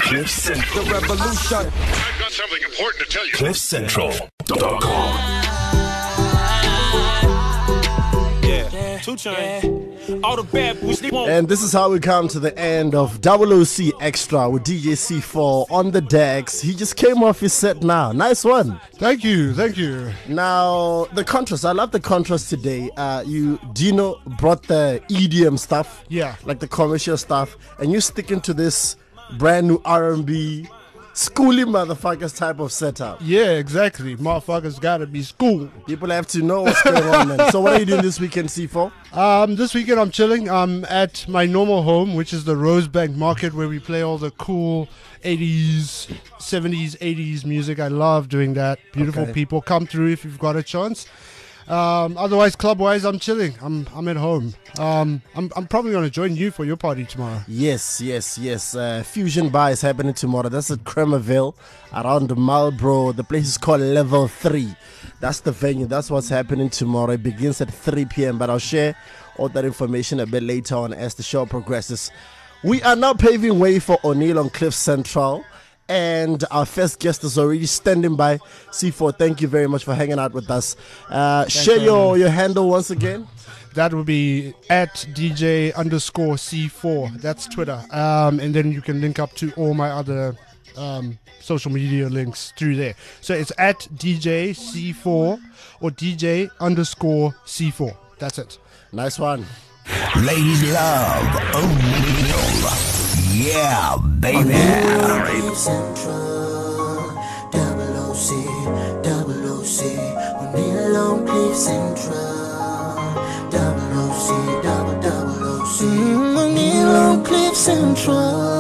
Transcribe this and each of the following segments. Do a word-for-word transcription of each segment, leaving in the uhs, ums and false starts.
Cliff Central. The revolution. I've got something important to tell you. Cliff Central dot com. Yeah, two chains. All the bad boys, they won't. And this is how we come to the end of double O C Extra with D J C four on the decks. He just came off his set now. Nice one. Thank you, thank you. Now, the contrast. I love the contrast today. Uh, you, Dino, brought the E D M stuff. Yeah. Like the commercial stuff. And you're sticking to this brand new R and B, schooly motherfuckers type of setup. Yeah, exactly. Motherfuckers gotta be school. People have to know what's going on, man. So what are you doing this weekend, C four? Um, this weekend I'm chilling. I'm at my normal home, which is the Rosebank Market, where we play all the cool eighties, seventies, eighties music. I love doing that. Beautiful Okay. people. Come through if you've got a chance. Um, otherwise, club-wise, I'm chilling. I'm I'm at home. Um, I'm I'm probably gonna join you for your party tomorrow. Yes, yes, yes. Uh, Fusion Bar is happening tomorrow. That's at Cremerville, around Marlborough. The place is called Level three. That's the venue. That's what's happening tomorrow. It begins at three p.m. But I'll share all that information a bit later on as the show progresses. We are now paving way for O'Neill on Cliff Central. And our first guest is already standing by. C four, thank you very much for hanging out with us. Uh, share your, your handle once again. That would be at D J underscore C four. That's Twitter. Um, and then you can link up to all my other um, social media links through there. So it's at D J C four or D J underscore C four. That's it. Nice one. Ladies love O'Neill. Yeah, baby. Cliff Central, double O C, double O C, O'Neill on Cliff Central, double O C, double double O C, O'Neill on Cliff Central,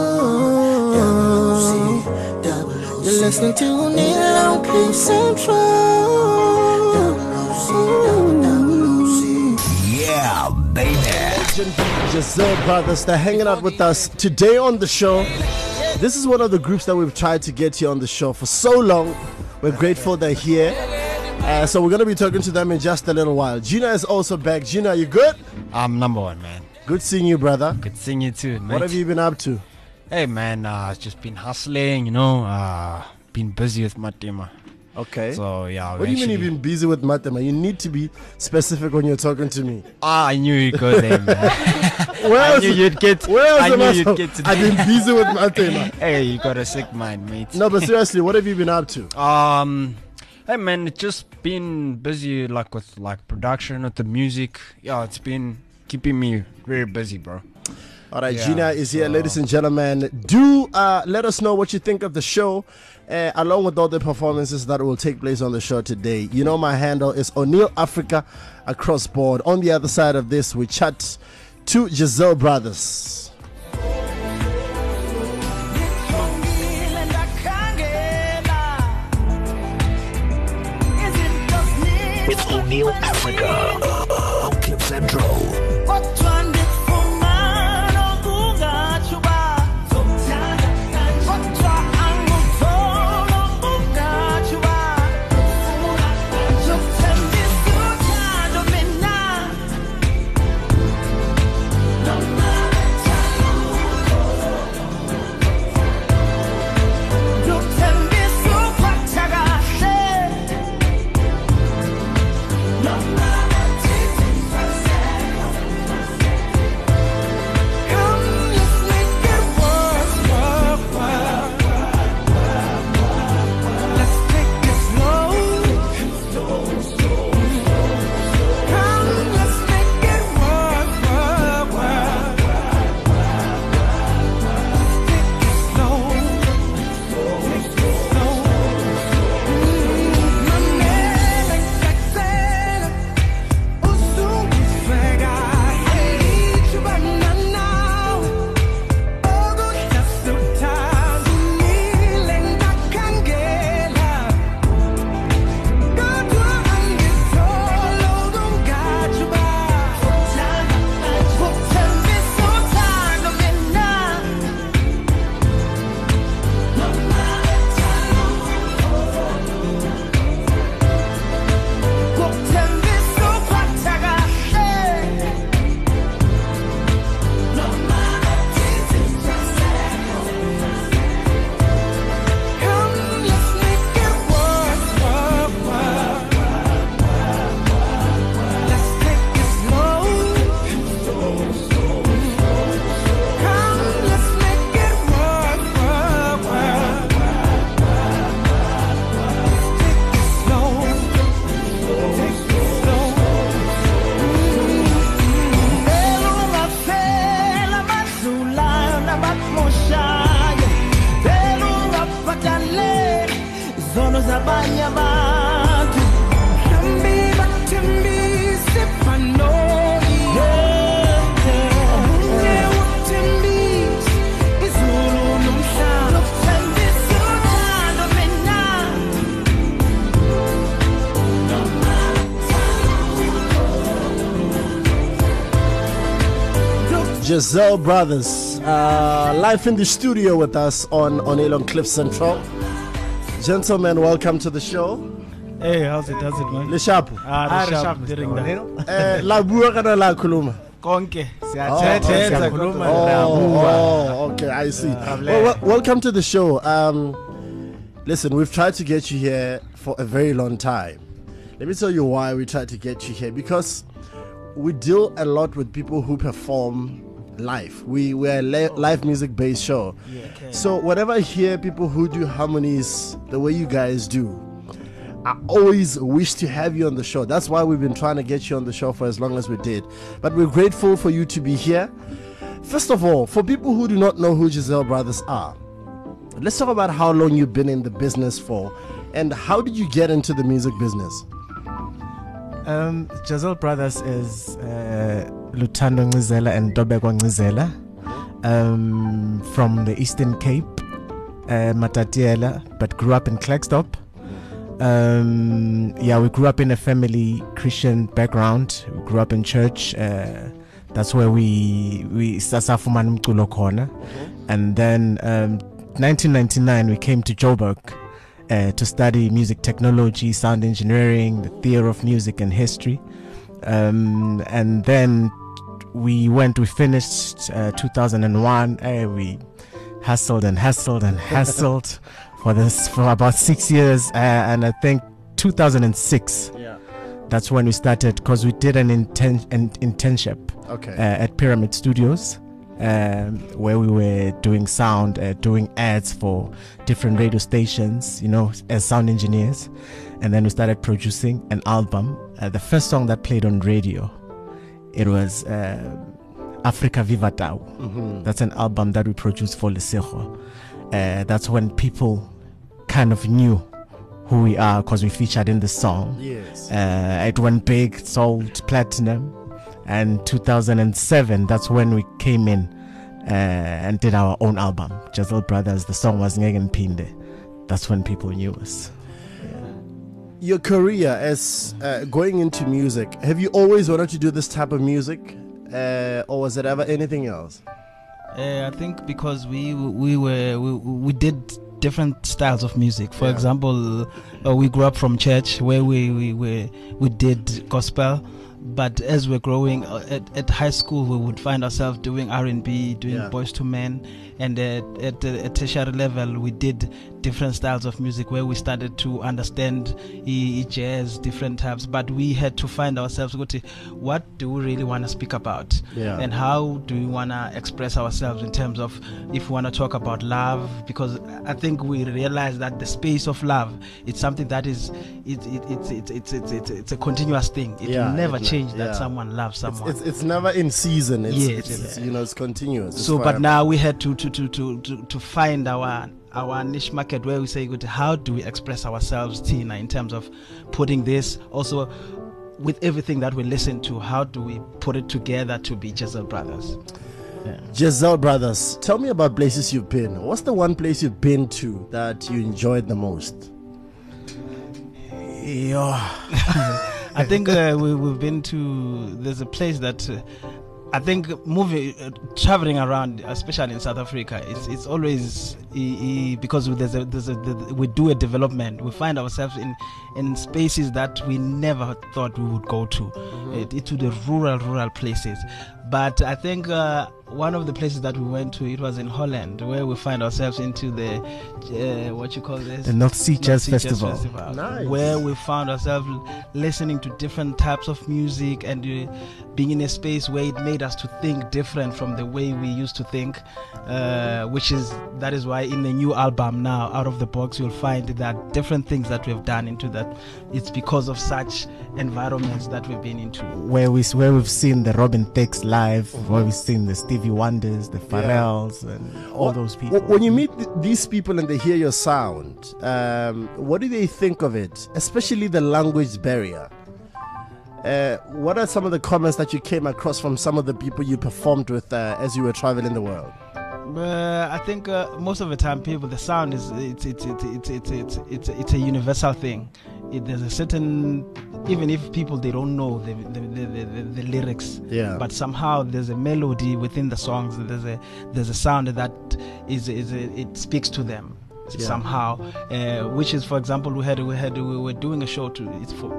double O C, double O C. You're listening to O'Neill on Cliff Central, double O C, double double O C. Yeah, baby. Giselle Brothers, they're hanging out with us today on the show. This is one of the groups that we've tried to get here on the show for so long. We're grateful they're here. Uh, so we're going to be talking to them in just a little while. Gina is also back. Gina, you good? I'm number one, man. Good seeing you, brother. Good seeing you too, mate. What have you been up to? Hey, man, uh, it's just been hustling, you know, uh, been busy with my team. Okay. So, yeah. What do you mean you've been busy with Matema? You need to be specific when you're talking to me. Ah, I knew you'd go there, man. Where I else, knew you'd get, where else I am knew I you'd so- get to I've been busy with Matema. Hey, you got a sick mind, mate. No, but seriously, what have you been up to? Um, hey, man, it's just been busy, like, with, like, production, with the music. Yeah, it's been keeping me very busy, bro. All right, Yeah, Gina is here, so- ladies and gentlemen. Do uh, let us know what you think of the show, uh, along with all the performances that will take place on the show today. You know, my handle is O'Neill Africa across board. On the other side of this, we chat to Giselle Brothers. It's O'Neill Africa on Cliff Central. abanye abantu mhlambi bathembise fanoli omunye wathembise izulu nomhlaba lokuthembisa uthando mina Giselle Brothers, uh, live in the studio with us on on Elon Cliff Central. Gentlemen, welcome to the show. Hey, how's it? How's it, man? Le Shapu. Ah, the sharp during that. Eh, la bua kana la khuluma. Konke. Siyathetha khuluma Oh, okay, I see. Well, well, welcome to the show. Um, listen, we've tried to get you here for a very long time. Let me tell you why we tried to get you here. Because we deal a lot with people who perform live. We we're a li- live music based show. So whenever I hear people who do harmonies the way you guys do, I always wish to have you on the show. That's why we've been trying to get you on the show for as long as we did. But we're grateful for you to be here. First of all, for people who do not know who Giselle Brothers are, let's talk about how long you've been in the business for, and how did you get into the music business? Um, Giselle Brothers is uh, Lutando Ngizela and Dobeko Ngizela um, from the Eastern Cape, uh, Matatiela, but grew up in Klerksdorp. Um, yeah, we grew up in a family Christian background. We grew up in church. Uh, that's where we we sasafumana umculo khona. And then um, nineteen ninety-nine we came to Joburg uh, to study music technology, sound engineering, the theory of music and history. Um, and then we went, we finished uh, two thousand one. Uh, we hustled and hustled and hustled for this for about six years. Uh, and I think two thousand six, Yeah. that's when we started, because we did an, intern- an internship Okay. uh, at Pyramid Studios, um, where we were doing sound, uh, doing ads for different radio stations, you know, as sound engineers. And then we started producing an album. Uh, the first song that played on radio, it was uh, Africa Viva Tau. That's an album that we produced for Lesego. Uh, that's when people kind of knew who we are, because we featured in the song. Yes. Uh, it went big, sold platinum. And two thousand seven, that's when we came in uh, and did our own album, Giselle Brothers. The song was Ngegen Pinde. That's when people knew us. Your career as uh, going into music, have you always wanted to do this type of music, uh, or was it ever anything else? Uh, I think because we we were we, we did different styles of music. For Yeah. example, uh, we grew up from church where we we we, we did gospel. But as we're growing uh, at, at high school, we would find ourselves doing R and B, doing Yeah. Boys to Men, and at, at the at tertiary level, we did different styles of music where we started to understand e- e- jazz, different types. But we had to find ourselves, go to what do we really want to speak about, Yeah. and how do we want to express ourselves in terms of if we want to talk about love, because I think we realize that the space of love, it's something that is it, it, it's it's it's it's it's it's a continuous thing. It Yeah, will never it- change that yeah. someone loves It's, someone. it's it's never in season. It's, Yes, it's, it's yeah. you know it's continuous. It's So, but forever. now we had to to to to to, to find our our niche market where we say, good, how do we express ourselves, Tina, in terms of putting this also with everything that we listen to, how do we put it together to be Giselle Brothers? Giselle Brothers, tell me about places you've been. What's the one place you've been to that you enjoyed the most? Yeah. I think uh, we, we've been to, there's a place that uh, I think moving, uh, traveling around, especially in South Africa, it's it's always e- e- because there's a, there's a, the, we do a development. We find ourselves in, in spaces that we never thought we would go to, it, it, to the rural rural places. But I think uh, one of the places that we went to, it was in Holland, where we find ourselves into the uh, what you call this, The North Sea Jazz North Sea Festival. Nice. where we found ourselves listening to different types of music and uh, being in a space where it made us to think different from the way we used to think, uh, which is that is why why in the new album now, Out of the Box, you'll find that different things that we've done into that. It's because of such environments that we've been into. Where we where we've seen the Robin Thicke live, where we've seen the Stevie Wonders, the Pharrells, and all What- those people. When you meet th- these people and they hear your sound, um, what do they think of it? Especially the language barrier. Uh, what are some of the comments that you came across from some of the people you performed with uh, as you were traveling the world? Uh, I think uh, most of the time, people, the sound is it's it's it's it's it's it's it's, it's a universal thing. It, there's a certain, even if people they don't know the the, the, the, the lyrics, Yeah. but somehow there's a melody within the songs. There's a there's a sound that is is a, it speaks to them Yeah. somehow. Uh, which is, for example, we had we had we were doing a show to it's for.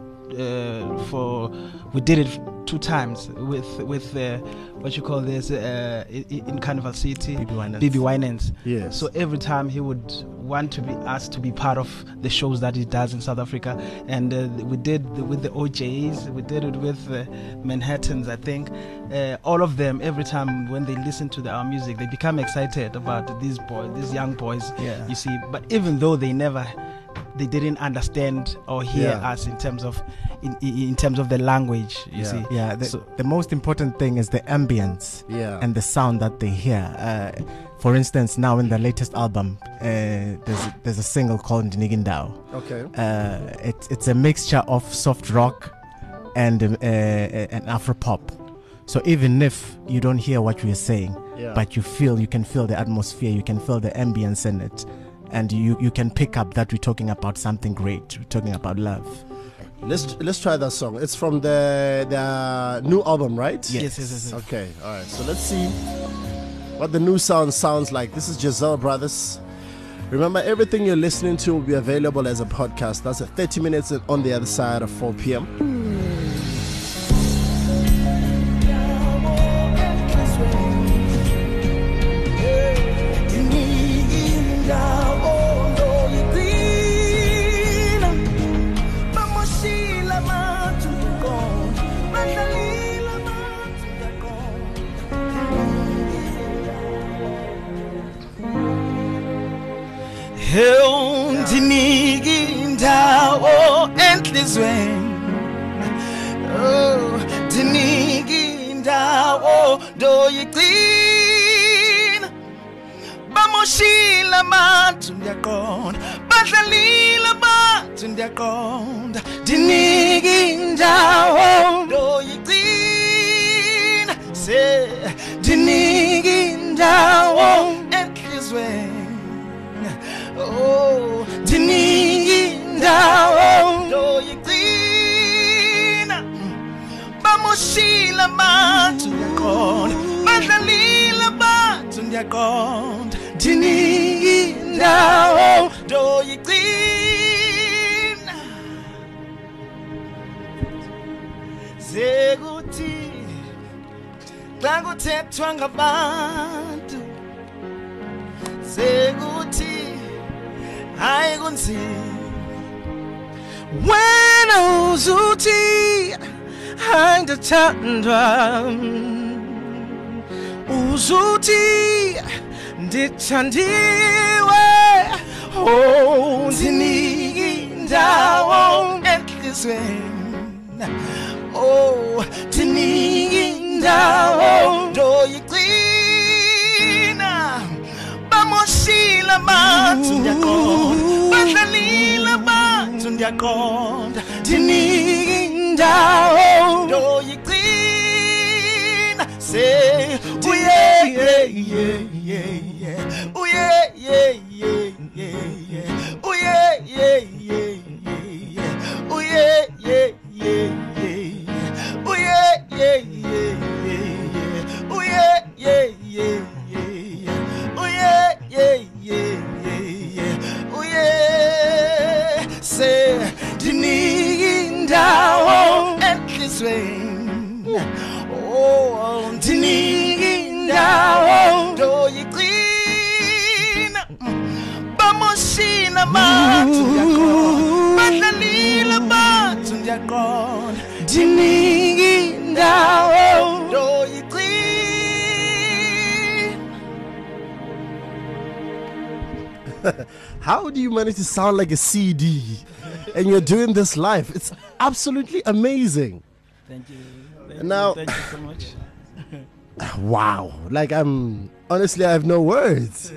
Uh, for we did it two times with with uh, what you call this uh, in, in Carnival City, B B Winans. B B Winans. Yes. So every time he would want to be asked to be part of the shows that he does in South Africa, and uh, we did the, with the O Js, we did it with uh, Manhattans. I think uh, all of them. Every time when they listen to the, our music, they become excited about these boys, these young boys. Yeah. You see, but even though they never. They didn't understand or hear Yeah. us in terms of in, in, in terms of the language. You Yeah. see, Yeah, the, So- the most important thing is the ambience Yeah. and the sound that they hear. Uh, for instance, now in the latest album, uh, there's there's a single called Nigindao. Okay. Uh, it's it's a mixture of soft rock and um, uh, and Afro pop. So even if you don't hear what we are saying, Yeah. but you feel, you can feel the atmosphere, you can feel the ambience in it, and you you can pick up that we're talking about something great. We're talking about love. Let's let's try that song. It's from the the new album, right? yes, yes, yes, yes. Okay. All right. So let's see what the new sound sounds like. This is Giselle Brothers. Remember, everything you're listening to will be available as a podcast. That's at thirty minutes on the other side of four p.m. Ndiniki indawo enhlizweni, oh ndiniki indawo ndoyigcina, bamoshile abantu ndiyaqonda, badlalile abantu ndiyaqonda, ndiniki indawo ndoyigcina, se ndiniki indawo enhlizweni. Oh, ndiniki indawo ndoyigcina, bamoshile abantu ndiyaqonda, badlalile abantu ndiyaqonda, ndiniki indawo ndoyigcina, sekuthi xa kuthethwa ngabantu, sekuthi hayi kunzima, wena uzuthi hayi ndathandwa, uzuthi ndithandiwe, oh ndiniki indawo enhlizweni, oh ndiniki indawo ndoyigcina, bamoshile abantu ndiyaqonda, badlalile abantu ndiyaqonda, ndiniki indawo ndoyigcina, se uye ye ye ye ye, uye ye ye ye ye, uye ye ye ye ye, uye ye ye ye ye, uye ye ye ye ye, uye ye ye ye ye, uye ye ye ye ye, uye se ndiniki indawo enhlizweni, oh ndiniki indawo ndoyigcina, bamoshile abantu ndiyaqonda, badlalile abantu ndiyaqonda, ndiniki indawo ndoyigcina. How do you manage to sound like a C D and you're doing this live? It's absolutely amazing. Thank you. Thank Now- you. Thank you so much. Wow. Like, I'm honestly, I have no words.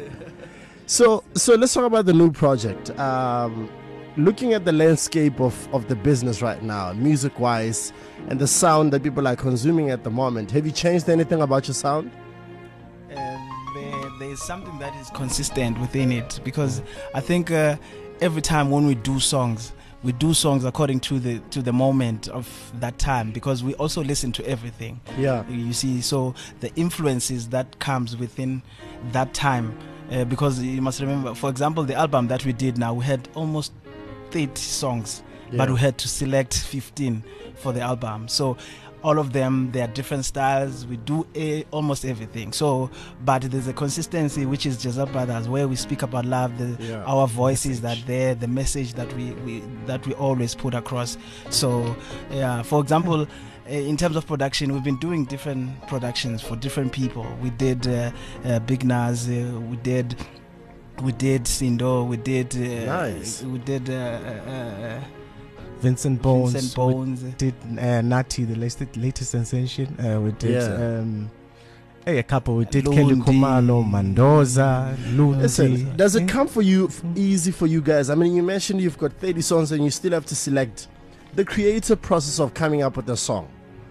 So, so let's talk about the new project. Um, looking at the landscape of, of the business right now, music wise, and the sound that people are consuming at the moment, have you changed anything about your sound? Uh, there, there is something that is consistent within it, because I think uh, every time when we do songs, we do songs according to the to the moment of that time, because we also listen to everything. Yeah. You see, so the influences that comes within that time, uh, because you must remember, for example, the album that we did now, we had almost thirty songs, but Yeah. we had to select fifteen for the album. So all of them, they are different styles. We do a, almost everything. So, but there's a consistency, which is Jazza Brothers, where we speak about love. The, Yeah. Our voices that there, the message that we, we that we always put across. So, yeah. For example, uh, in terms of production, we've been doing different productions for different people. We did uh, uh, Big Nas. Uh, we did. We did Sindo. We did. Uh, Nice. We did. Uh, uh, uh, Vincent Bones. Vincent we Bones. did uh, Nati, the latest, latest sensation. Uh, we did Yeah. um, hey, a couple. We did Kelly Lundi. Kumalo, Mendoza, Lundi. Listen, does it Eh? come for you f- easy for you guys? I mean, you mentioned you've got thirty songs and you still have to select the creative process of coming up with a song.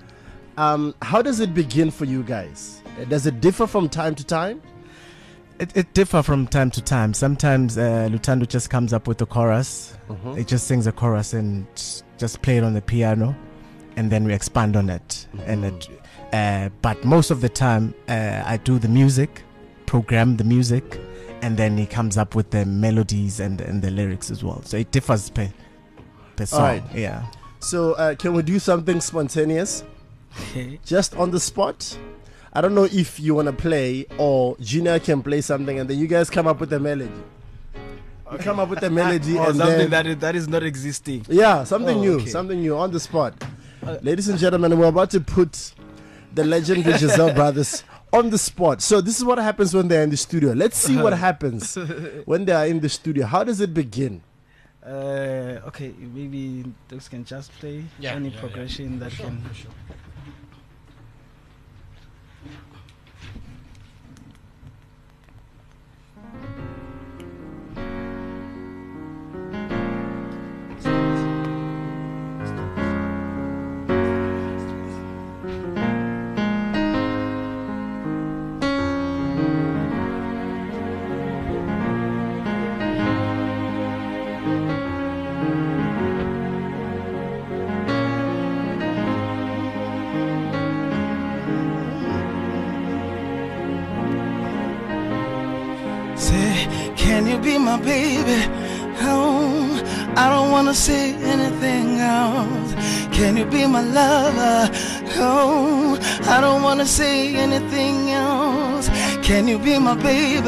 Um, how does it begin for you guys? Uh, Does it differ from time to time? It, it differ from time to time. Sometimes uh, Lutando just comes up with the chorus. Mhm. It just sings a chorus and just play it on the piano, and then we expand on it. And it, uh, but most of the time, uh, I do the music, program the music, and then he comes up with the melodies and and the lyrics as well. So it differs per per song. Alright. Yeah. So, uh, can we do something spontaneous, Okay. just on the spot? I don't know if you want to play or Junior can play something and then you guys come up with a melody. You come up with a melody Or and something then that is, that is not existing. yeah, something Oh, new, okay. something new on the spot. Ladies and gentlemen, we're about to put the legendary Giselle Brothers on the spot. So this is what happens when they're in the studio. Let's see what happens when they are in the studio. How does it begin? Uh, okay, maybe those can just play Yeah, any yeah, yeah. progression that can. Say, can you be my baby? Oh, I don't wanna say anything else. Can you be my lover? Oh, I don't wanna say anything else. Can you be my baby?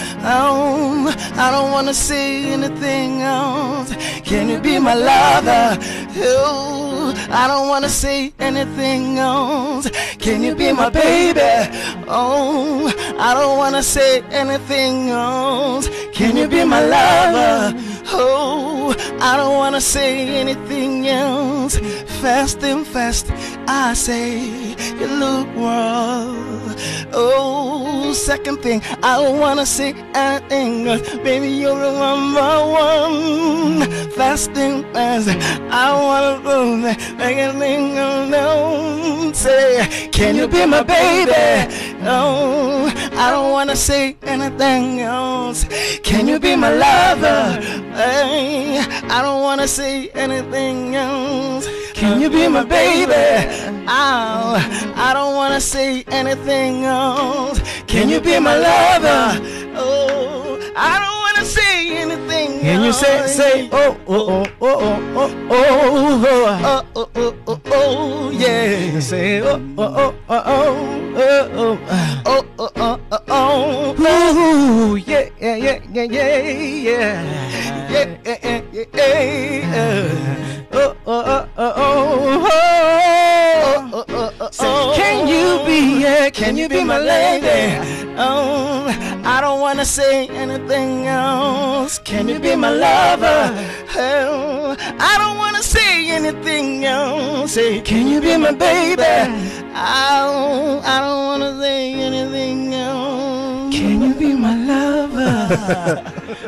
Oh, I don't wanna say anything else. Can you be my lover? Oh, I don't wanna say anything else. Can you be my baby? Oh, I don't wanna say anything else. Can you be my lover? Oh, I don't wanna say anything else. Fast and fast, I say, you look world. Oh, second thing, I don't wanna say anything else. Baby, you're the number one. Fast and fast, I wanna go there. Make a thing unknown. Say, can you be my baby? Oh, I don't wanna say anything else. Can you be my lover? Hey, I don't wanna say anything else. Can you be my baby? Oh, I don't wanna say anything else. Can you be my lover? Oh, I don't wanna say anything Can you else. say say oh oh oh oh oh oh oh Oh, oh, oh, oh, oh, yeah. say oh oh oh oh oh oh Oh, oh, oh, oh, oh. oh yeah yeah yeah yeah yeah yeah Yeah, yeah, yeah, yeah, yeah. oh oh oh oh oh Oh, oh, oh, oh, Say, oh. can you be yeah baby, can you be my lady? Oh, I don't wanna say anything else. Can you be my lover? Oh, I don't wanna say anything else. Say, can you be my baby? Oh, I don't wanna say anything else. Can you be my lover?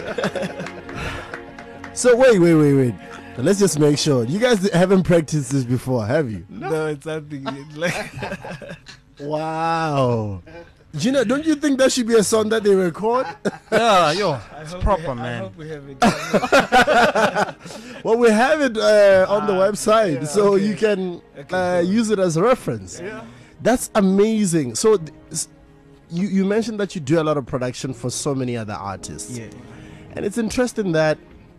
So wait, wait, wait, wait. Let's just make sure. You guys haven't practiced this before, have you? No, it's something it's like. Wow. Gina, don't you think that should be a song that they record? Yeah, yo, it's proper, I man. hope we have it. Well, we have it uh, on the website, yeah, so okay. you can Okay, uh, cool. use it as a reference. Yeah. That's amazing. So, th- s- you you mentioned that you do a lot of production for so many other artists, Yeah. and it's interesting that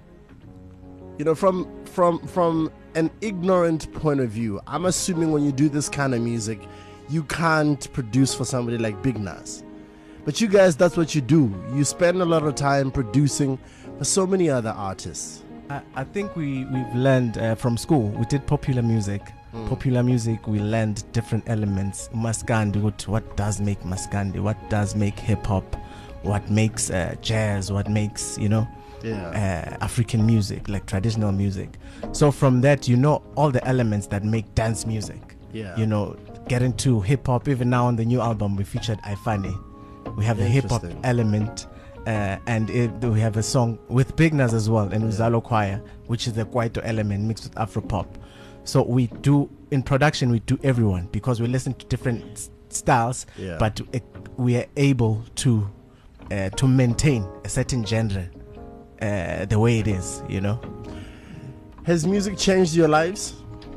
you know from from from an ignorant point of view, I'm assuming when you do this kind of music, you can't produce for somebody like Big Nas. But you guys, that's what you do. You spend a lot of time producing for so many other artists. I, I think we, we've learned uh, from school. We did popular music. Mm. Popular music, we learned different elements. Maskandi, what, what does make Maskandi? What does make hip hop? What makes uh, jazz? What makes, you know, Yeah. uh, African music, like traditional music. So from that, you know all the elements that make dance music. Yeah. You know, get into hip hop. Even now on the new album, we featured Ifane. We have the hip hop Interesting. element, uh, and it, we have a song with Big Nas as well, and Uzalo Choir, which is the Kwaito element mixed with Afropop. So we do in production, we do everyone because we listen to different s- styles, Yeah. but uh, we are able to uh, to maintain a certain genre uh, the way it is, you know. Has music changed your lives?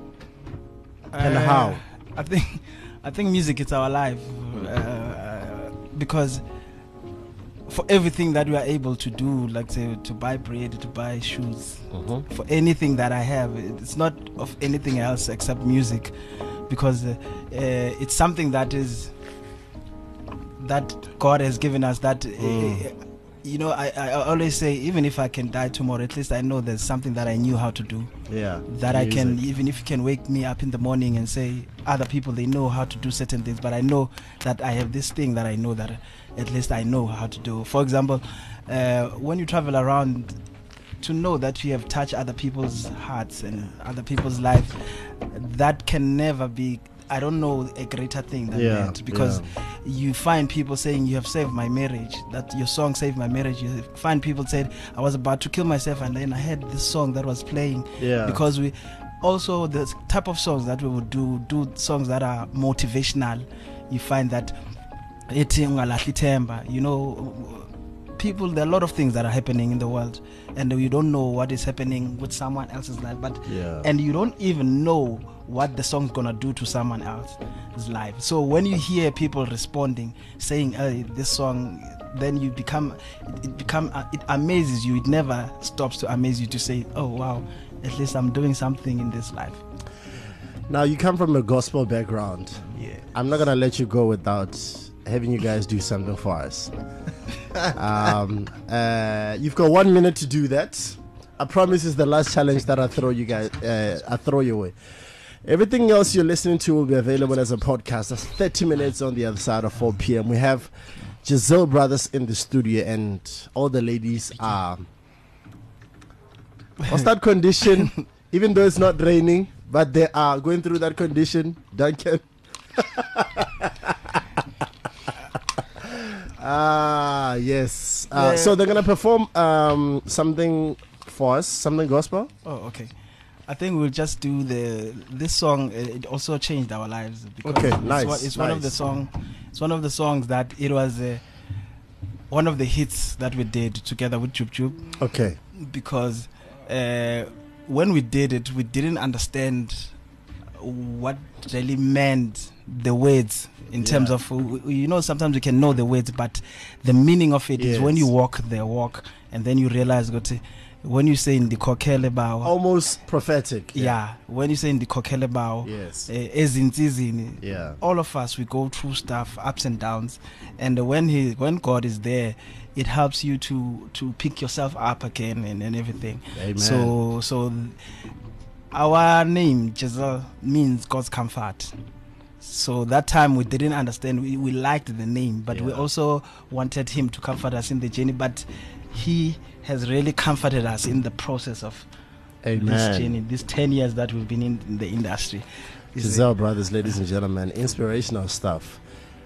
And Uh, how? I think, I think music is our life, uh, because for everything that we are able to do, like say to buy bread, to buy shoes, for anything that I have, it's not of anything else except music, because uh, uh, it's something that is that God has given us. That uh, you know, I, I always say, even if I can die tomorrow, at least I know there's something that I knew how to do. Yeah. That I can, music. even if you can wake me up in the morning and say other people, they know how to do certain things, but I know that I have this thing that I know that at least I know how to do. For example, uh, when you travel around, to know that you have touched other people's hearts and other people's life, that can never be, I don't know, a greater thing than Yeah, that, because yeah. you find people saying you have saved my marriage, that your song saved my marriage. You find people said I was about to kill myself and then I had this song that was playing. Yeah. Because we also, the type of songs that we would do do songs that are motivational. You find that ethi ungalahli ithemba, you know, people, there are a lot of things that are happening in the world and you don't know what is happening with someone else's life, but Yeah. and you don't even know what the song's gonna do to someone else's life. So when you hear people responding, saying, hey, this song, then you become, it, it become, uh, it amazes you. It never stops to amaze you to say, oh wow, at least I'm doing something in this life. Now, you come from a gospel background. Yeah. I'm not going to let you go without having you guys do something for us. um, uh, you've got one minute to do that. I promise it's the last challenge that I throw you guys, uh, I throw you away. Everything else you're listening to will be available as a podcast. That's thirty minutes on the other side of four p.m. We have Giselle Brothers in the studio, and all the ladies are. What's that condition? Even though it's not raining, but they are going through that condition. Duncan. Ah, yes. Uh, Yeah. So they're gonna perform um, something for us, something gospel. Oh, okay. I think we'll just do the this song. uh, It also changed our lives. Because Okay, it's nice, One, it's one of the nice. song. It's one of the songs that it was uh, one of the hits that we did together with Chup Chup. Okay. Because uh, when we did it, we didn't understand what really meant the words in terms Yeah. of, you know, sometimes you can know the words, but the meaning of it is when Yes. you walk the walk and then you realize got when you say in the kokele bao, Almost prophetic. yeah, when you say in the kokele bao, Yes. eh, ezinzizini, Yeah. all of us, we go through stuff, ups and downs, and when he when God is there, it helps you to to pick yourself up again and, and everything. Amen. So so th- our name Giselle means God's comfort. So that time we didn't understand. We, we liked the name, but we Yeah. also wanted him to comfort us in the journey. But he has really comforted us in the process of this Amen. journey, these ten years that we've been in, in the industry. Is it- Giselle Brothers, ladies and gentlemen, inspirational stuff.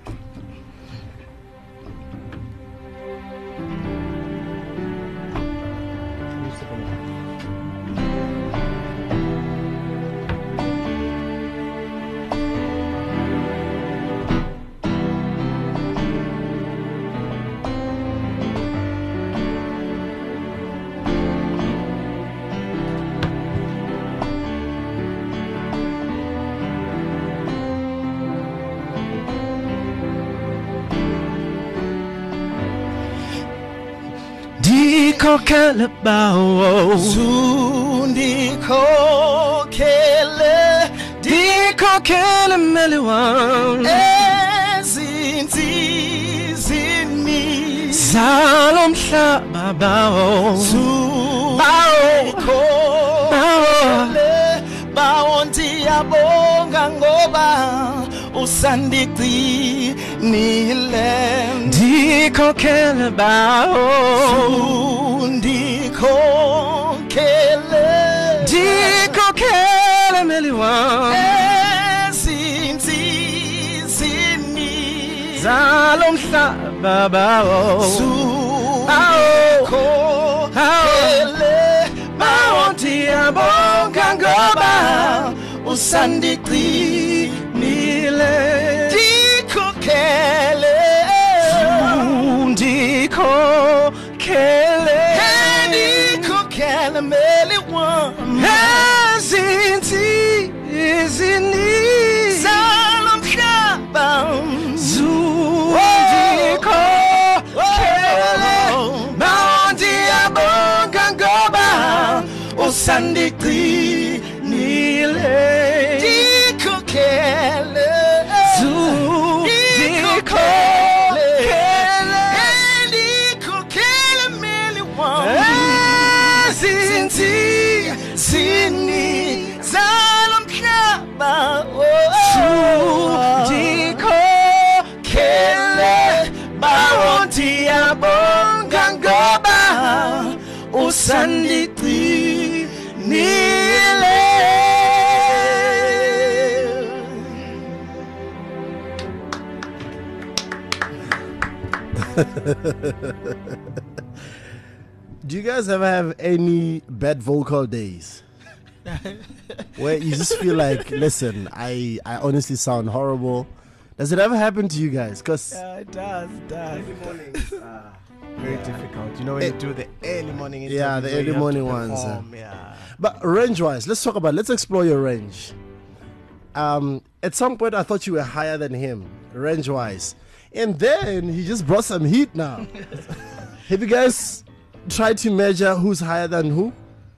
Ndikhokhele bawo Ndikhokhele, ndikhokhele mmeli wam ezinsizini zalo mhlaba bawo Ndikhokhele, bawo ndiyabonga ngoba usandigcinile. ndikhokhele bawo Ndikhokhele, ndikhokhele mmeli wam ezinsizini zalo mhlaba bawo Ndikhokhele, bawo ndiyabonga ngoba usandigcinile. Ndikhokhele, ndikhokhele ndikhokhele mmeli wam ezinsizini zalo mhlaba ndikhokhele bawo ndiyabonga ngoba usandigcinile Ndikhokhele, ndikhokhele ndikhokhele mmeli wam ezinsizini zalo mhlaba ndikhokhele bawo ndiyabonga ngoba usandigcinile. Do you guys ever have any bad vocal days? Where you just feel like, listen, I, I honestly sound horrible. Does it ever happen to you guys? Because Yeah, it does, it does. Mornings are very difficult. You know when It- you do the early morning Yeah, interviews the where early you have morning to ones, uh. perform, Yeah. But range-wise, let's talk about. Let's explore your range. Um, at some point, I thought you were higher than him, range-wise, and then he just brought some heat. Now, have you guys tried to measure who's higher than who?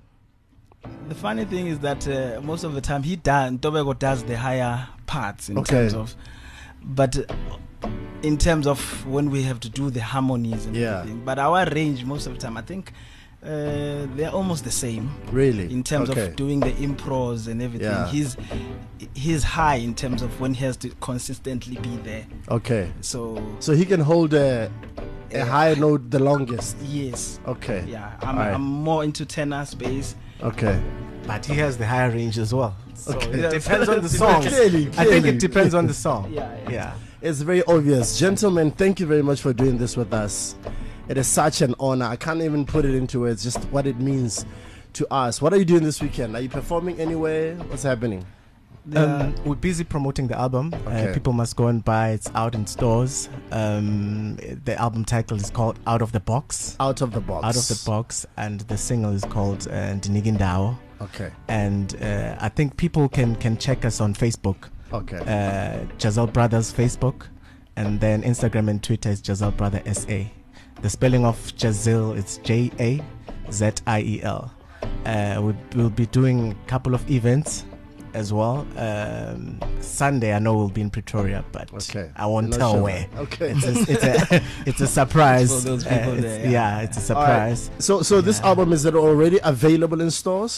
The funny thing is that uh, most of the time he does, Tobego does the higher parts in Okay. terms of, but uh, in terms of when we have to do the harmonies and Yeah. everything. But our range most of the time, I think uh, they're almost the same Really? in terms Okay. of doing the impros and everything. Yeah. He's he's high in terms of when he has to consistently be there. Okay, So so he can hold a, a Uh, high note the longest. yes, Okay. yeah, I'm, Alright. I'm more into tenor space. Okay. But he has the higher range as well. So Okay. it depends on the song. Clearly, I think clearly. it depends on the song. Yeah, yeah. Yeah. It's very obvious. Gentlemen, thank you very much for doing this with us. It is such an honor. I can't even put it into words, just what it means to us. What are you doing this weekend? Are you performing anywhere? What's happening? Um, we're busy promoting the album. Okay. Uh, people must go and buy. It's out in stores. Um, the album title is called Out of the Box. Out of the box. Out of the Box, and the single is called uh, Ndinigindao. Okay. And uh, I think people can can check us on Facebook, Okay. uh, Giselle Brothers Facebook, and then Instagram and Twitter is Giselle Brother S A. The spelling of Giselle is J A Z I E L. Uh, we, we'll be doing a couple of events as well. Um, Sunday, I know we'll be in Pretoria, but Okay. I won't You're not tell sure. where. Okay. It's a, it's a, it's a surprise. For those people Uh, it's- there, yeah. yeah, it's a All right. surprise. So, so this Yeah. album, is it already available in stores?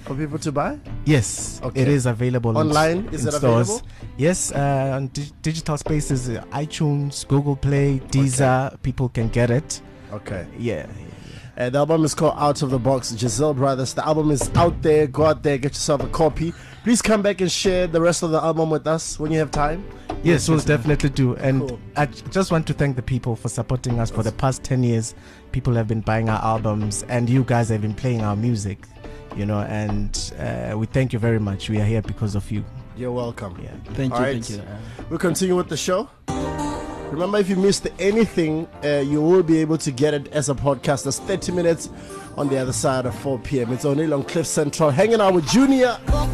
for people to buy? Yes, Okay. it is available in- Online, in is it stores. available? Yes, uh, on di- digital spaces, uh, iTunes, Google Play, Deezer. People can get it. Okay. Yeah. Uh, the album is called Out of the Box, Giselle Brothers. The album is out there. Go out there, get yourself a copy. Please come back and share the rest of the album with us when you have time. Yes, we'll definitely do. And Cool. I j- just want to thank the people for supporting us for the past ten years. People have been buying our albums, and you guys have been playing our music, you know, and uh, we thank you very much. We are here because of you. You're welcome. Yeah. Thank you, All right. thank you. We'll continue with the show. Remember, if you missed anything, uh, you will be able to get it as a podcast. That's thirty minutes on the other side of four p.m. It's only on Cliff Central, hanging out with Junior.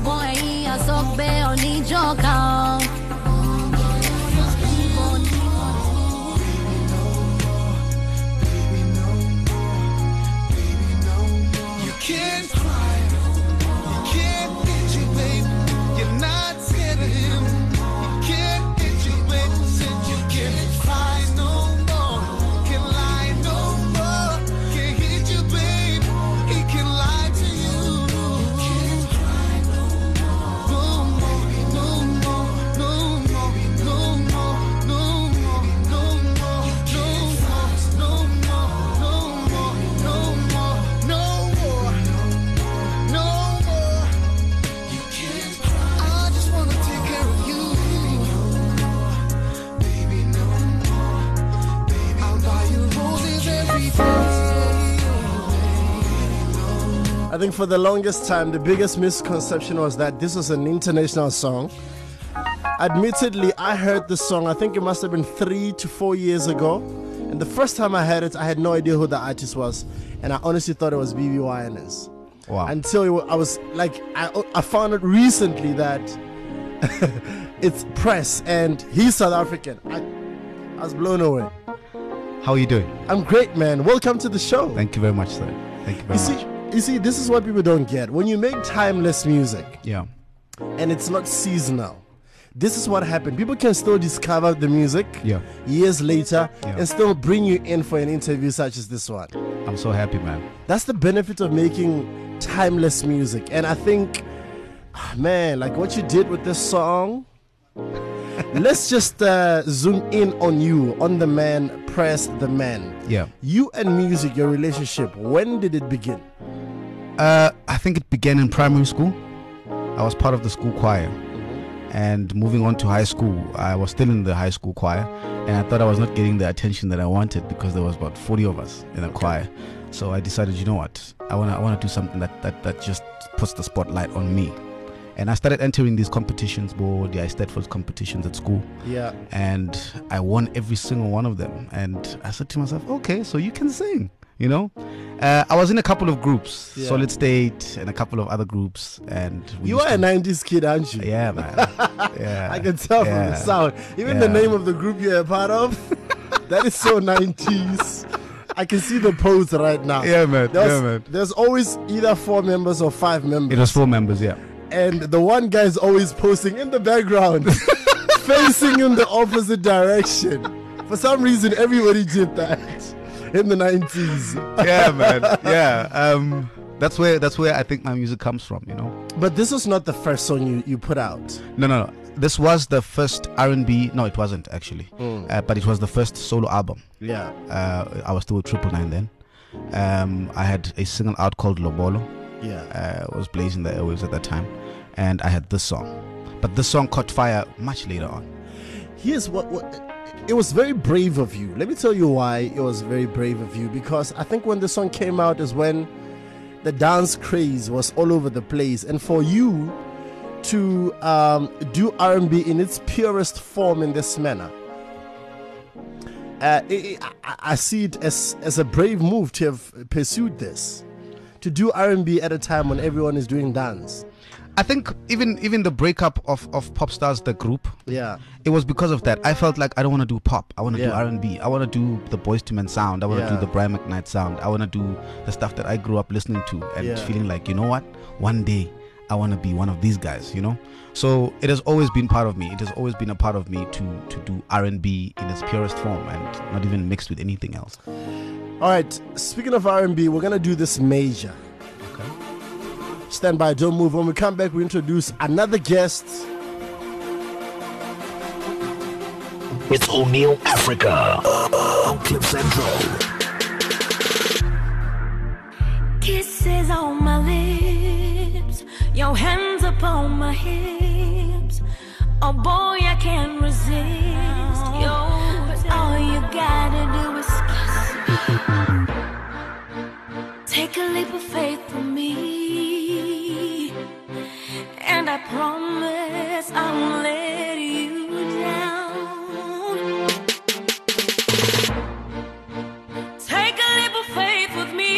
You can't cry, you can't get your babe. You're not scared of him. You can't get your babe. Since you can't cry no more, can lie no more. Can't hit you, babe. He can lie to you. Can't cry no more, no more, no more, no more, no more, no more, no more, no more, no more, no more, no more. No more. You can't cry. I just wanna take care of you. Baby, no more. Baby, I'll buy you roses every day. I think for the longest time, the biggest misconception was that this was an international song. Admittedly, I heard this song, I think it must have been three to four years ago. And the first time I heard it, I had no idea who the artist was. And I honestly thought it was B B Winans. Wow. Until it wa- I was like, I, I found out recently that it's Press and he's South African. I, I was blown away. How are you doing? I'm great, man. Welcome to the show. Thank you very much, sir. Thank you very You see, much. you see, this is what people don't get. When you make timeless music Yeah. and it's not seasonal, this is what happened. People can still discover the music Yeah. years later Yeah. and still bring you in for an interview such as this one. I'm so happy, man. That's the benefit of making timeless music. And I think, ah, man, like what you did with this song, let's just uh, zoom in on you, on the man, Press the Man. Yeah. You and music, your relationship, when did it begin? Uh, I think it began in primary school. I was part of the school choir. And moving on to high school, I was still in the high school choir. And I thought I was not getting the attention that I wanted because there was about forty of us in the choir. So I decided, you know what? I want to I wanna do something that, that, that just puts the spotlight on me. And I started entering these competitions, board, the Eisteddfod competitions at school. Yeah. And I won every single one of them. And I said to myself, okay, so you can sing, you know? Uh, I was in a couple of groups, Yeah. Solid State and a couple of other groups. And we You used are a to- nineties kid, aren't you? Yeah, man. Yeah. I can tell from the Yeah. sound. Even the Yeah. name of the group you're a part of, that is so nineties. I can see the pose right now. Yeah, man. There's, Yeah, man. there's always either four members or five members. It was four members, yeah. And the one guy is always posting in the background, facing in the opposite direction. For some reason, everybody did that in the nineties. Yeah, man. Yeah. Um, that's where that's where I think my music comes from, you know. But this was not the first song you, you put out. No, no, no. This was the first R and B. No, it wasn't actually. Mm. Uh, but it was the first solo album. Yeah. Uh, I was still with Triple Nine then. Um, I had a single out called Lobolo. Yeah. Uh, was blazing the airwaves at that time, and I had this song. But this song caught fire much later on. Here's what, what it was very brave of you. Let me tell you why it was very brave of you. Because I think when the song came out is when the dance craze was all over the place, and for you to um, do R and B in its purest form in this manner, uh, it, I, I see it as as a brave move to have pursued this, to do R and B at a time when everyone is doing dance. I think even even the breakup of of Popstars, the group, Yeah. it was because of that. I felt like I don't want to do pop. I want to do Yeah. R and B. I want to do the Boyz two Men sound. I want to Yeah. do the Brian McKnight sound. I want to do the stuff that I grew up listening to and Yeah. feeling like, you know what? One day I want to be one of these guys, you know? So it has always been part of me. It has always been a part of me to to do R and B in its purest form and not even mixed with anything else. All right. Speaking of R and B, we're gonna do this major. Stand by, don't move. When we come back, we introduce another guest. It's O'Neill Africa on Clip Central. Kisses on my lips, your hands upon my hips. Oh boy, I can't resist. Yo, all you gotta do is kiss. Take a leap of faith for me, and I promise I won't let you down. Take a leap of faith with me.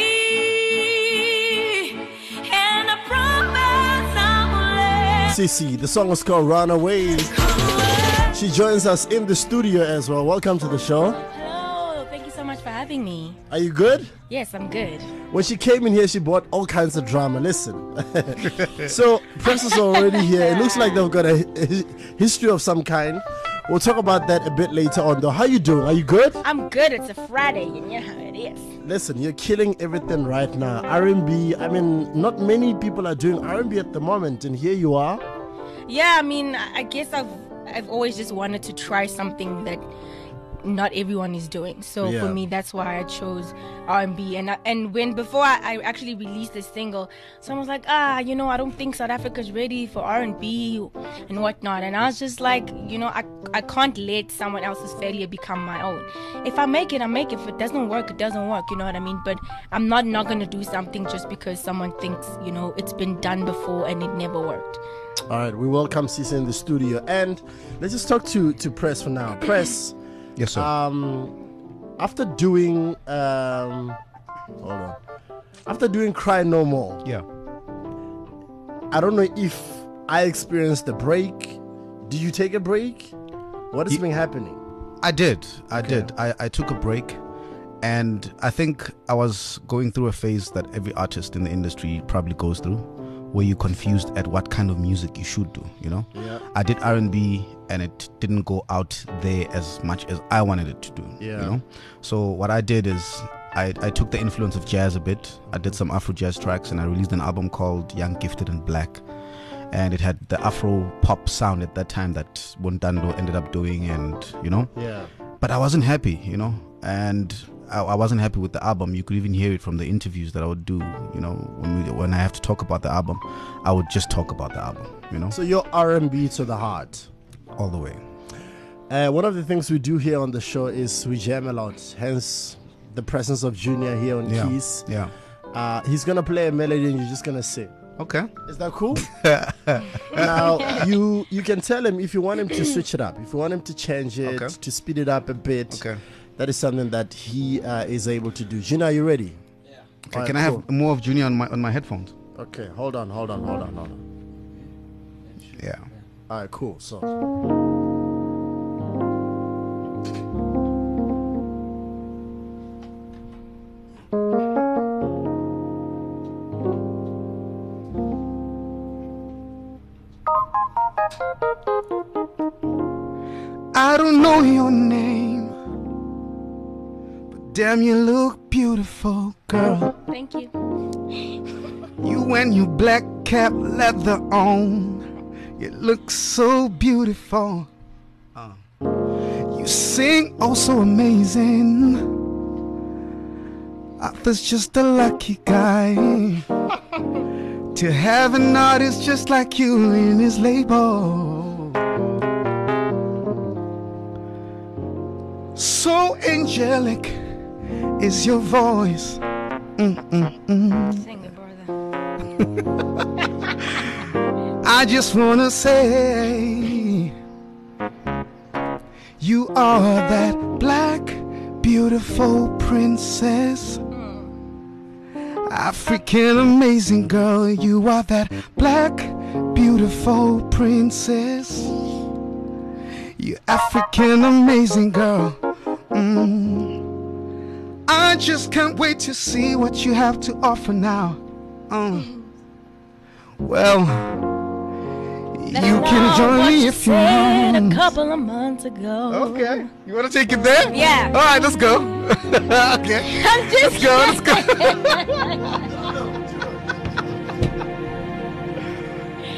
Sissy, the song was called Runaway. She joins us in the studio as well. Welcome to the show. Hello, thank you so much for having me. Are you good? Yes, I'm good. When she came in here, she brought all kinds of drama. Listen. So, press is already here. It looks like they've got a, a history of some kind. We'll talk about that a bit later on, though. How you doing? Are you good? I'm good. It's a Friday. You know how it is. Listen, you're killing everything right now. R and B, I mean, not many people are doing R and B at the moment, and here you are. Yeah, I mean, I guess I've I've always just wanted to try something that not everyone is doing. So Yeah. for me, that's why I chose R and B. And I, and when before I, I actually released this single, someone was like, ah, you know, I don't think South Africa's ready for R and B and whatnot. And I was just like, you know, I I can't let someone else's failure become my own. If I make it, I make it. If it doesn't work, it doesn't work. You know what I mean? But I'm not not gonna do something just because someone thinks, you know, it's been done before and it never worked. All right, we welcome Sissy in the studio. And let's just talk to, to Press for now. Press. Yes, sir. Um, after doing, um, hold on. After doing Cry No More. Yeah. I don't know if I experienced a break. Did you take a break? What has Ye- been happening? I did. I did. I, I took a break, and I think I was going through a phase that every artist in the industry probably goes through, where you're confused at what kind of music you should do, you know? Yeah. I did R and B, and it didn't go out there as much as I wanted it to do, Yeah. you know? So what I did is I, I took the influence of jazz a bit. I did some Afro jazz tracks, and I released an album called Young, Gifted and Black. And it had the Afro pop sound at that time that Bontando ended up doing, and, you know? Yeah. But I wasn't happy, you know? And I, I wasn't happy with the album. You could even hear it from the interviews that I would do, you know? When, we, when I have to talk about the album, I would just talk about the album, you know? So you're R and B to the heart. All the way. Uh, one of the things we do here on the show is we jam a lot. Hence the presence of Junior here on Yeah. keys. Yeah. Uh, he's gonna play a melody and you're just gonna sing. Okay. Is that cool? Now you you can tell him if you want him to switch it up, if you want him to change it, Okay. to speed it up a bit. Okay. That is something that he uh, is able to do. Junior, are you ready? Okay, Alright, can I have cool. more of Junior on my on my headphones? Okay, hold on, hold on, hold on, hold on. Yeah. All right, cool. So. I don't know your name, but damn, you look beautiful, girl. Thank you. You and your black cap, leather on, you look so beautiful. Uh. You sing oh so amazing. Arthur's just a lucky guy to have an artist just like you in his label. So angelic is your voice. Mm-mm-mm. Sing it, brother. I just wanna say you are that black, beautiful princess. African amazing girl, you are that black, beautiful princess. You African amazing girl. Mm. I just can't wait to see what you have to offer now. Um. Well, That's you can not join what me you if you said want. a couple of months ago. Okay. You want to take it there? Yeah. All right, let's go. Okay. I'm just Let's go. Let's go.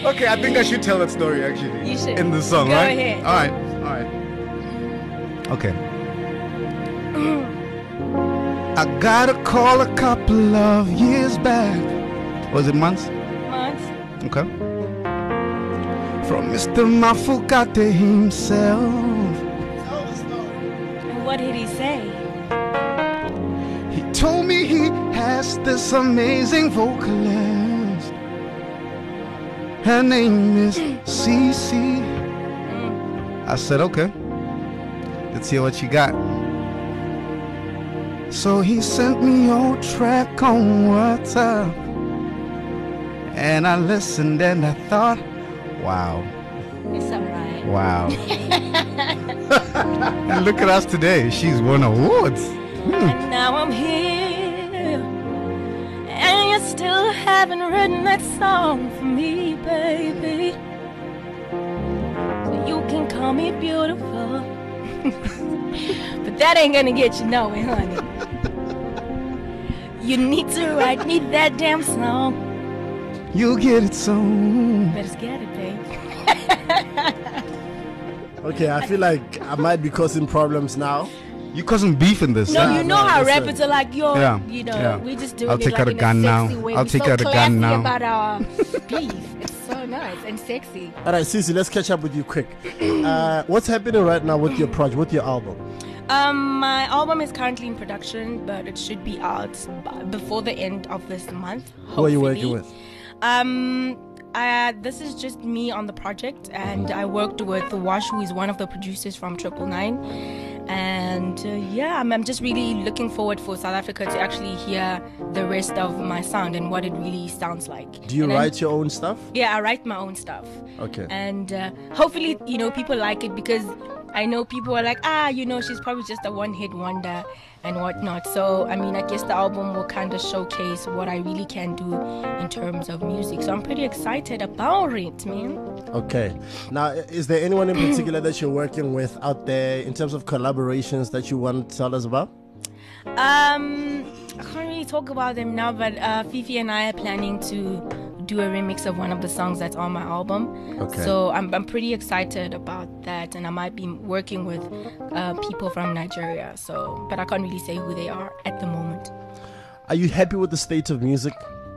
Okay, I think I should tell that story actually. You should. In the song, Go right? ahead. All right, all right. Okay. I got a call a couple of years back. Was it months? Months. Okay. From Mister Mafukate himself. And what did he say? He told me he has this amazing vocalist. Her name is Cece. I said, okay. Let's hear what you got. So he sent me your track on WhatsApp. And I listened and I thought, wow. It's alright. Wow. And look at us today. She's won awards. Hmm. And now I'm here, and you still haven't written that song for me, baby. So you can call me beautiful, but that ain't gonna get you nowhere, honey. You need to write me that damn song. you'll get it soon. Better get it, babe. Okay, I feel like I might be causing problems now. You causing beef in this? No, huh? you know no, how listen. rappers are like, yo, Yeah, you know, yeah. we just doing I'll it take like out a in gun a now. sexy way. I'll We're take so out a gun classy now. about our beef. It's so nice and sexy. All right, Cece, let's catch up with you quick. Uh, what's happening right now with your project, with your album? Um, my album is currently in production, but it should be out b- before the end of this month. Who are you working hopefully. with? Um, uh, this is just me on the project, and I worked with Wash, who is one of the producers from Triple Nine. And uh, yeah, I'm, I'm just really looking forward for South Africa to actually hear the rest of my sound and what it really sounds like. Do you And I'm- write your own stuff? Yeah, I write my own stuff. Okay. And uh, hopefully, you know, people like it, because I know people are like, ah, you know, she's probably just a one-hit wonder and whatnot. So, I mean, I guess the album will kind of showcase what I really can do in terms of music. So I'm pretty excited about it, man. Okay. Now, i- is there anyone in particular that you're working with out there in terms of collaborations that you want to tell us about? Um, I can't really talk about them now, but uh, Fifi and I are planning to do a remix of one of the songs that's on my album. Okay. So I'm I'm pretty excited about that, and I might be working with uh, people from Nigeria. So, but I can't really say who they are at the moment. Are you happy with the state of music?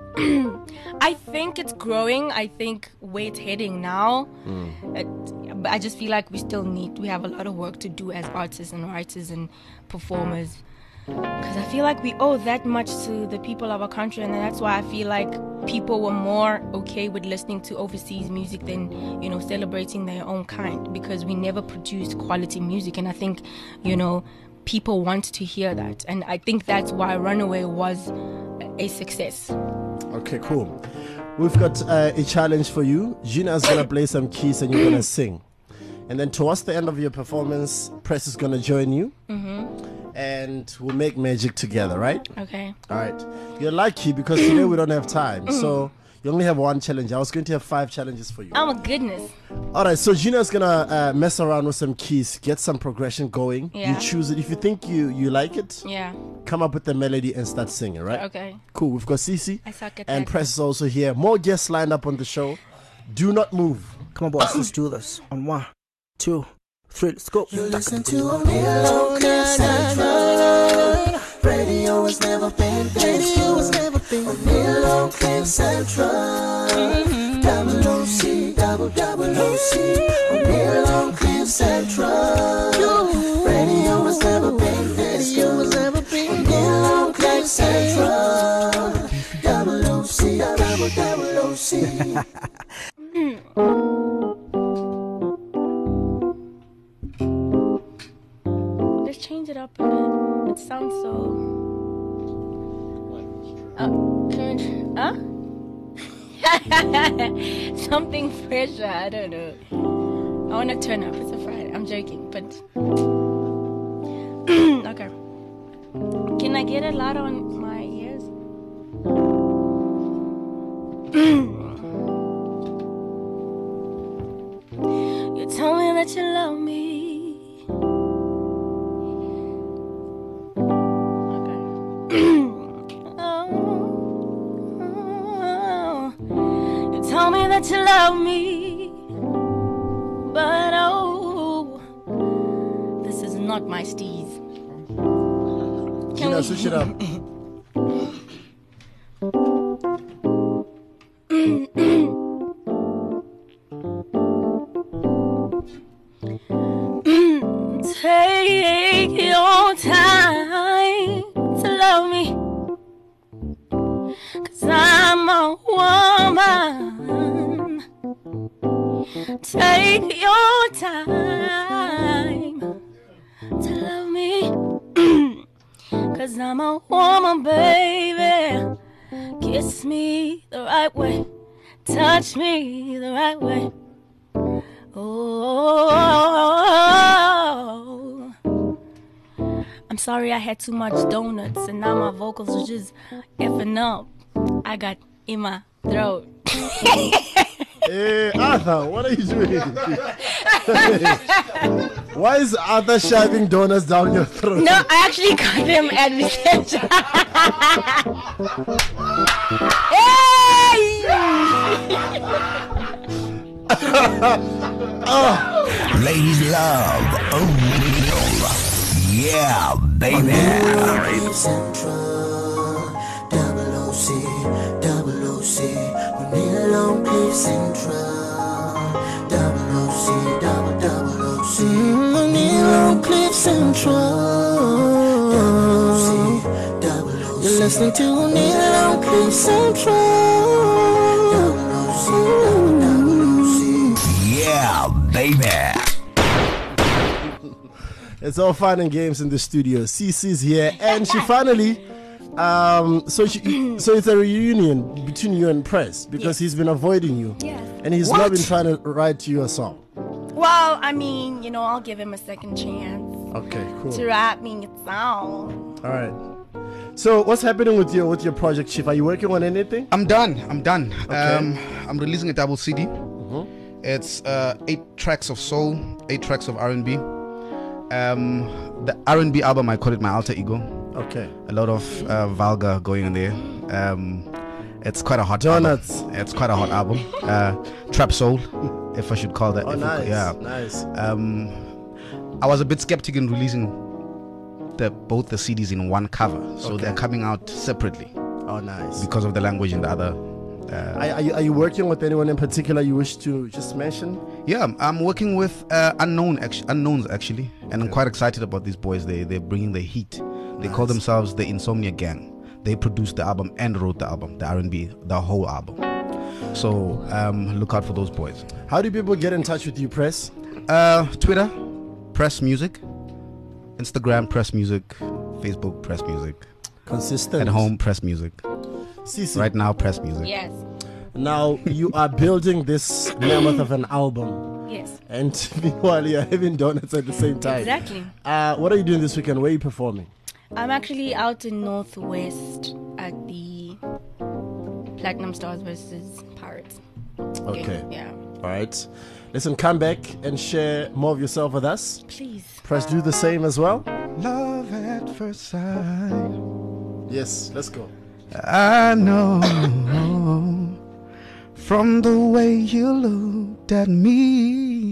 I think it's growing. I think where it's heading now, it, but I just feel like we still need, we have a lot of work to do as artists and writers and performers. Because I feel like we owe that much to the people of our country, and that's why I feel like people were more okay with listening to overseas music than, you know, celebrating their own kind, because we never produced quality music. And I think, you know, people want to hear that. And I think that's why Runaway was a success. Okay, cool. We've got uh, a challenge for you. Gina's gonna play some keys and you're gonna sing. And then towards the end of your performance, Press is gonna join you. Mm-hmm. And we'll make magic together, right? Okay. All right. You're lucky because today we don't have time. So you only have one challenge. I was going to have five challenges for you. Oh my goodness. All right. So Gina's going to uh, mess around with some keys, get some progression going. Yeah. You choose it. If you think you, you like it, Yeah. come up with the melody and start singing, right? Okay. Cool. We've got Cece. I suck at And that. Press is also here. More guests lined up on the show. Do not move. Come on, boss. Let's do this. On one, two, three. Let's go. You listen to a real Central. Radio has never been this good. On Cliff Central. Double O C, double double O C. On Cliff Central. Radio has never been this good. On Cliff Central. Double O C, double double O C. Let's change it up a bit. It sounds so. Uh, can we- huh? Something fresher. I don't know. I want to turn up. It's a Friday. I'm joking, but okay. Can I get it loud on my ears? You tell me that you love me. Oh, you tell me that you love me, but oh, this is not my steez. Can Gina, we- switch it up. Take your time to love me, 'cause I'm a woman. Take your time to love me, 'cause I'm a woman, baby. Kiss me the right way, touch me the right way. Oh, I'm sorry I had too much donuts and now my vocals are just effing up. I got in my throat. Hey, Arthur, what are you doing? Why is Arthur shoving donuts down your throat? No, I actually got them at reception. Oh. Ladies love O'Neal. Yeah, baby. Central, double O C, double O C, O'Neal on Cliff Central, double O C, double double O C, O'Neal on Cliff Central, double O C, double O C. You're listening to O'Neal on Cliff Central, double O C, double double O C. Yeah, baby. It's all fun and games in the studio. Cece's here, and she finally, um, so she, so it's a reunion between you and Press because Yes. he's been avoiding you, Yes. and he's What? not been trying to write you a song. Well, I mean, you know, I'll give him a second chance Okay, cool. to write me a song. All right. So what's happening with your with your project, Chief? Are you working on anything? I'm done. I'm done. Okay. Um, I'm releasing a double C D. It's uh, eight tracks of soul, eight tracks of R and B. Um, the R and B album, I call it my alter ego. Okay. A lot of uh, vulgar going in there. Um, it's quite a hot Donuts. album. It's quite a hot album. Uh, trap soul, if I should call that. Oh, if we nice. could- yeah. Nice. Um, I was a bit skeptic in releasing the both the C Ds in one cover, so Okay. they're coming out separately. Oh, nice. Because of the language in the other. Uh, Are, are, you, are you working with anyone in particular you wish to just mention? Yeah, I'm working with uh, unknown actu- unknowns actually, and I'm quite excited about these boys. They they're bringing the heat. They call themselves the Insomnia Gang. They produced the album and wrote the album, the R and B, the whole album. So um, look out for those boys. How do people get in touch with you, Press? Uh, Twitter, Press Music. Instagram, Press Music. Facebook, Press Music. Consistent. At home, Press Music. Cece. Right now, Press Music. Yes. Now you are building this mammoth of an album. Yes. And meanwhile you're having donuts at the same time. Exactly. Uh, what are you doing this weekend? Where are you performing? I'm actually out in Northwest at the Platinum Stars versus Pirates. Okay. game. Yeah. All right. Listen, come back and share more of yourself with us. Please. Press do the same as well. Love at first sight. Yes, let's go. I know from the way you looked at me.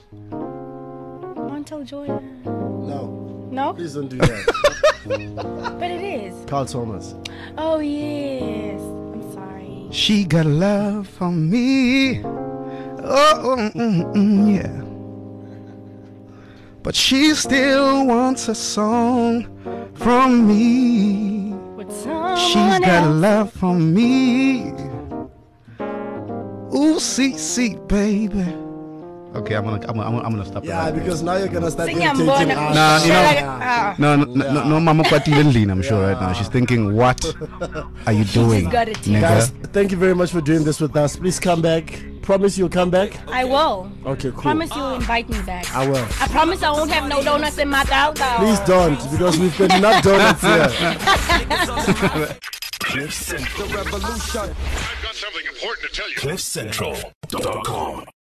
Montel Jordan. No. No? Please don't do that. But it is. Carl Thomas. Oh, yes. I'm sorry. She got love for me. Oh, mm, mm, mm, yeah. But she still wants a song from me. With She's someone got else. love for me. Ooh, see, see, baby. Okay, I'm gonna, I'm gonna, I'm gonna, I'm gonna stop. Yeah, because now you're gonna start Sing irritating Yambona. us. Nah, you know, Ah. no, no, no, no, no, Mama Kwati Lindley, I'm sure right now. She's thinking, what are you doing, got it, nigga? Guys, thank you very much for doing this with us. Please come back. Promise you'll come back. I will. Okay, cool. Promise you'll invite me back. I will. I promise I won't have no donuts in my mouth though. Please don't, because we've got enough donuts here. Cliff Central. The revolution. I've got something important to tell you. cliff central dot com